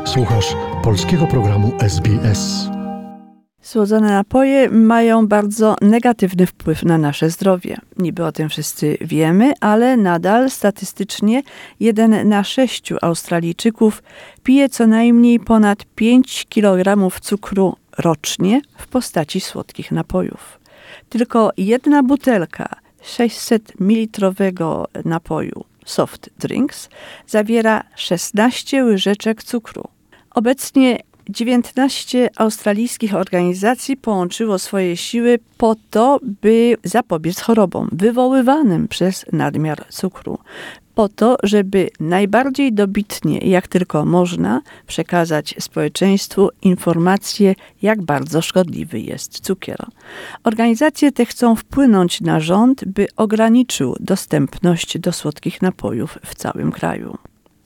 Słuchasz polskiego programu SBS. Słodzone napoje mają bardzo negatywny wpływ na nasze zdrowie. Niby o tym wszyscy wiemy, ale nadal statystycznie 1 na 6 Australijczyków pije co najmniej ponad 5 kg cukru rocznie w postaci słodkich napojów. Tylko jedna butelka 600 ml napoju soft drinks zawiera 16 łyżeczek cukru. Obecnie 19 australijskich organizacji połączyło swoje siły po to, by zapobiec chorobom wywoływanym przez nadmiar cukru. Po to, żeby najbardziej dobitnie, jak tylko można, przekazać społeczeństwu informację, jak bardzo szkodliwy jest cukier. Organizacje te chcą wpłynąć na rząd, by ograniczył dostępność do słodkich napojów w całym kraju.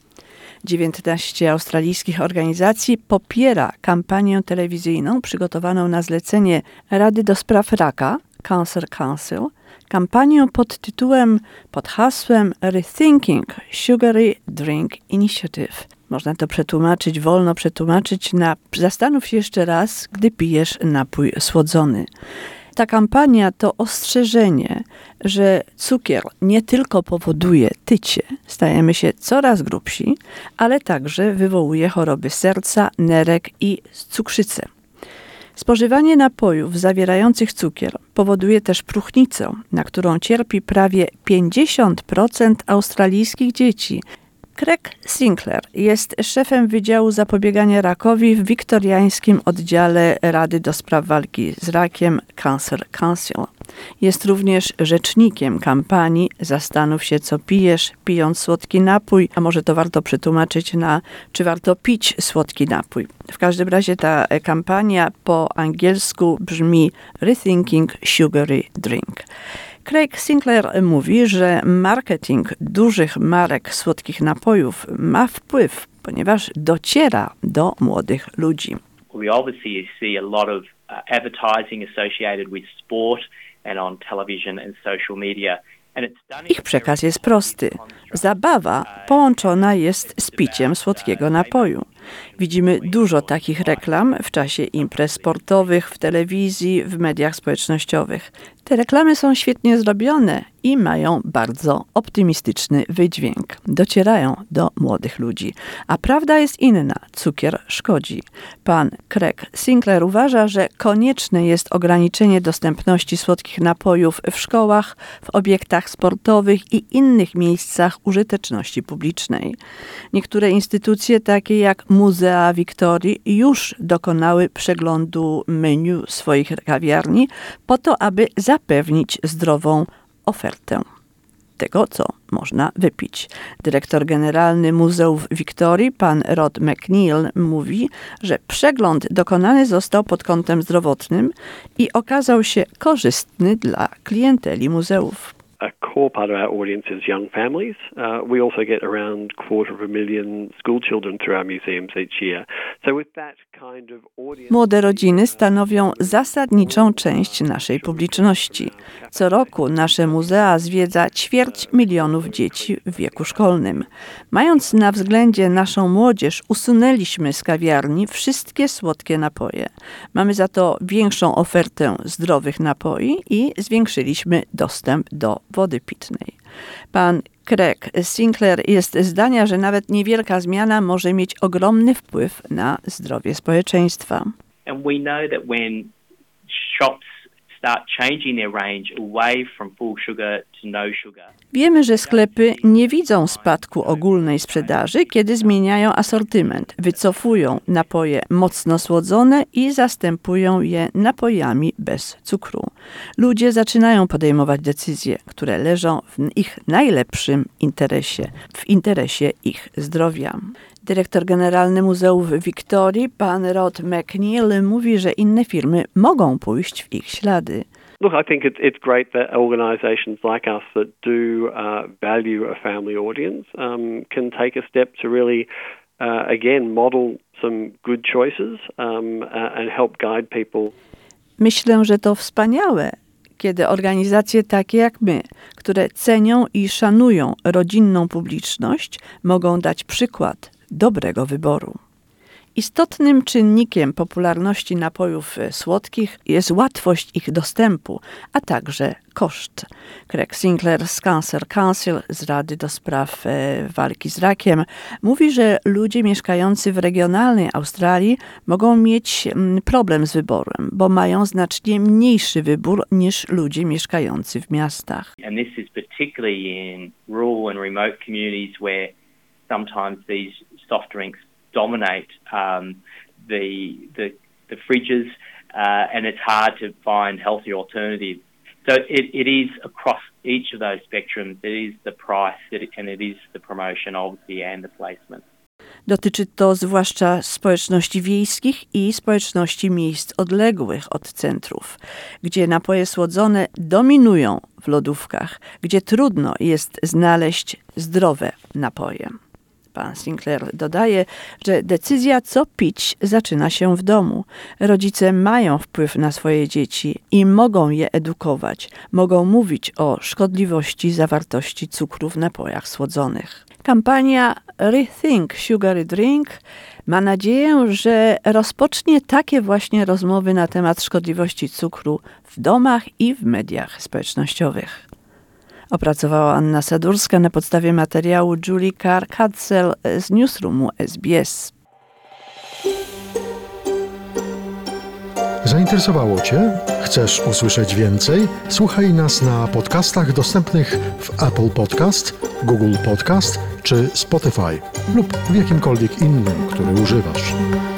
19 australijskich organizacji popiera kampanię telewizyjną przygotowaną na zlecenie Rady do Spraw Raka, Cancer Council, kampanię pod hasłem Rethinking Sugary Drink Initiative. Można to wolno przetłumaczyć na zastanów się jeszcze raz, gdy pijesz napój słodzony. Ta kampania to ostrzeżenie, że cukier nie tylko powoduje tycie, stajemy się coraz grubsi, ale także wywołuje choroby serca, nerek i cukrzycę. Spożywanie napojów zawierających cukier powoduje też próchnicę, na którą cierpi prawie 50% australijskich dzieci. Craig Sinclair jest szefem Wydziału Zapobiegania Rakowi w wiktoriańskim oddziale Rady do Spraw Walki z Rakiem Cancer Council. Jest również rzecznikiem kampanii Zastanów się, co pijesz, pijąc słodki napój, a może to warto przetłumaczyć na czy warto pić słodki napój. W każdym razie ta kampania po angielsku brzmi Rethinking Sugary Drink. Craig Sinclair mówi, że marketing dużych marek słodkich napojów ma wpływ, ponieważ dociera do młodych ludzi. We obviously see a lot of advertising associated with sport and on television and social media. Ich przekaz jest prosty. Zabawa połączona jest z piciem słodkiego napoju. Widzimy dużo takich reklam w czasie imprez sportowych, w telewizji, w mediach społecznościowych. Te reklamy są świetnie zrobione i mają bardzo optymistyczny wydźwięk. Docierają do młodych ludzi. A prawda jest inna. Cukier szkodzi. Pan Craig Sinclair uważa, że konieczne jest ograniczenie dostępności słodkich napojów w szkołach, w obiektach sportowych i innych miejscach użyteczności publicznej. Niektóre instytucje, takie jak Muzea Wiktorii, już dokonały przeglądu menu swoich kawiarni po to, aby zapewnić zdrową ofertę tego, co można wypić. Dyrektor generalny Muzeów Wiktorii, pan Rod McNeil, mówi, że przegląd dokonany został pod kątem zdrowotnym i okazał się korzystny dla klienteli muzeów. A core part of our audience is young families. We also get around 250,000 school children through our museums each year. So with that kind of audience... Młode rodziny stanowią zasadniczą część naszej publiczności. Co roku nasze muzea zwiedza 250,000 dzieci w wieku szkolnym. Mając na względzie naszą młodzież, usunęliśmy z kawiarni wszystkie słodkie napoje. Mamy za to większą ofertę zdrowych napoi i zwiększyliśmy dostęp do wody pitnej. Pan Craig Sinclair jest zdania, że nawet niewielka zmiana może mieć ogromny wpływ na zdrowie społeczeństwa. And we know that when shops start changing their range away from full sugar to no sugar. Wiemy, że sklepy nie widzą spadku ogólnej sprzedaży, kiedy zmieniają asortyment, wycofują napoje mocno słodzone i zastępują je napojami bez cukru. Ludzie zaczynają podejmować decyzje, które leżą w ich najlepszym interesie, w interesie ich zdrowia. Dyrektor generalny Muzeów Wiktorii, pan Rod McNeil, mówi, że inne firmy mogą pójść w ich ślady. Look, I think it's great that organisations like us that do value a family audience can take a step to really, again, model some good choices and help guide people. Myślę, że to wspaniałe, kiedy organizacje takie jak my, które cenią i szanują rodzinną publiczność, mogą dać przykład dobrego wyboru. Istotnym czynnikiem popularności napojów słodkich jest łatwość ich dostępu, a także koszt. Craig Sinclair z Cancer Council z Rady do Spraw Walki z Rakiem mówi, że ludzie mieszkający w regionalnej Australii mogą mieć problem z wyborem, bo mają znacznie mniejszy wybór niż ludzie mieszkający w miastach. And this is particularly in rural and remote communities where sometimes these soft drinks dominate the fridges, and it's hard to find healthy alternatives. So it is across each of those spectrums. It is the price and it is the promotion, obviously, and the placement. Dotyczy to zwłaszcza społeczności wiejskich i społeczności miejsc odległych od centrów, gdzie napoje słodzone dominują w lodówkach, gdzie trudno jest znaleźć zdrowe napoje. Pan Sinclair dodaje, że decyzja, co pić, zaczyna się w domu. Rodzice mają wpływ na swoje dzieci i mogą je edukować, mogą mówić o szkodliwości zawartości cukru w napojach słodzonych. Kampania Rethink Sugary Drink ma nadzieję, że rozpocznie takie właśnie rozmowy na temat szkodliwości cukru w domach i w mediach społecznościowych. Opracowała Anna Sadurska na podstawie materiału Julie Carr-Katzel z Newsroomu SBS. Zainteresowało Cię? Chcesz usłyszeć więcej? Słuchaj nas na podcastach dostępnych w Apple Podcast, Google Podcast czy Spotify lub w jakimkolwiek innym, który używasz.